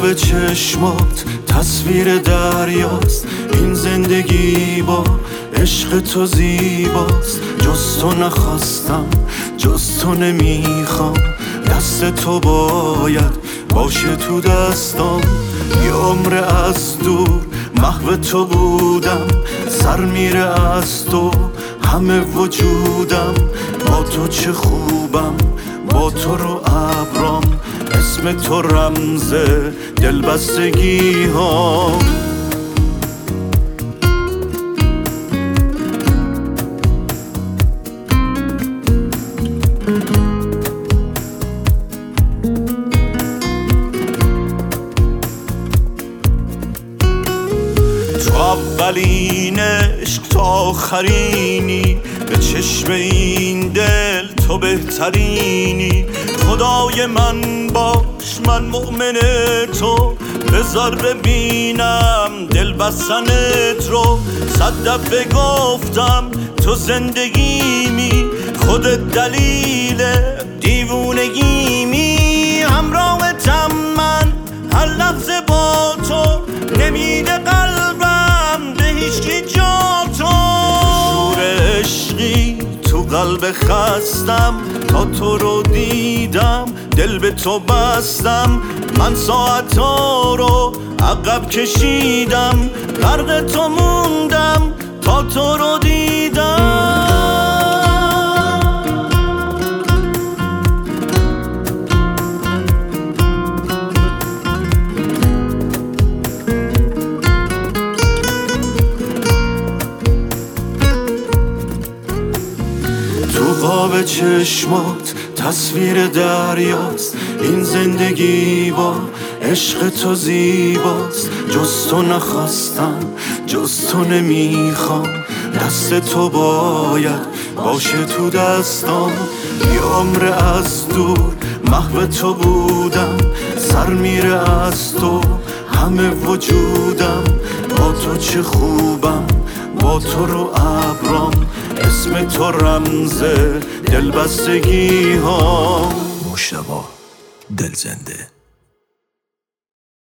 خواب چشمات تصویر دریاست، این زندگی با عشق تو زیباست. جز تو نخواستم، جز تو نمیخوام، دست تو باید باشه تو دستام. یه عمر از دور محو تو بودم، سر میره از تو همه وجودم. با تو چه خوبم، با تو رو ابرام، اسم تو رمز دلبستگی ها. تو اولین عشق تو آخرینی، به چشم این دل تو بهترینی. خدای من باش، من مؤمن تو، بذار ببینم دل بستنت رو. 100 دفعه گفتم تو زندگیمی، خودت دلیل دیوونگیمی. همراهتم من هر لحظه با تو، نمیده قلبم به هیچکی جا تو. شور عشقی تو قلب خستم، تا تو رو دیدم دل به تو بستم. من ساعتا رو عقب کشیدم، غرق تو موندم تا تو رو دیدم. تو خواب چشمات تصویر دریاست، این زندگی با عشق تو زیباست. جز تو نخواستم، جز تو نمیخوام، دست تو باید باشه تو دستام. یه عمر از دور محو تو بودم، سر میره از تو همه وجودم. با تو چه خوبم، با تو رو ابرام، اسم تو رمز دلبستگی ها. مشتبه دلزنده.